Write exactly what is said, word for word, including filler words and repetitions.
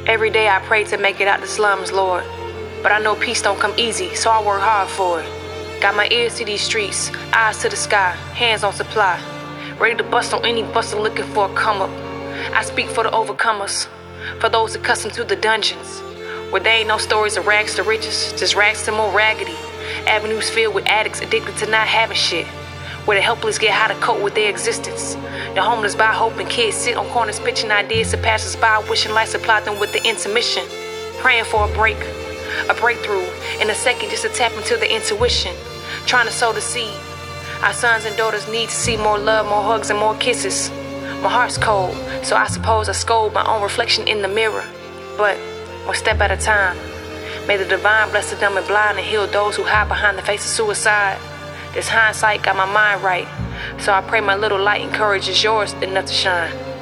Every day I pray to make it out the slums, Lord. But I know peace don't come easy, so I work hard for it. Got my ears to these streets, eyes to the sky, hands on supply. Ready to bust on any buster looking for a come up. I speak for the overcomers, for those accustomed to the dungeons, where there ain't no stories of rags to riches, just rags to more raggedy. Avenues filled with addicts addicted to not having shit, where the helpless get how to cope with their existence. The homeless buy hope and kids sit on corners pitching ideas to passers-by, wishing life supplied them with the intermission. Praying for a break, a breakthrough, in a second just to tap into the intuition. Trying to sow the seed. Our sons and daughters need to see more love, more hugs, and more kisses. My heart's cold, so I suppose I scold my own reflection in the mirror. But one step at a time. May the divine bless the dumb and blind and heal those who hide behind the face of suicide. This hindsight got my mind right, so I pray my little light encourages yours enough to shine.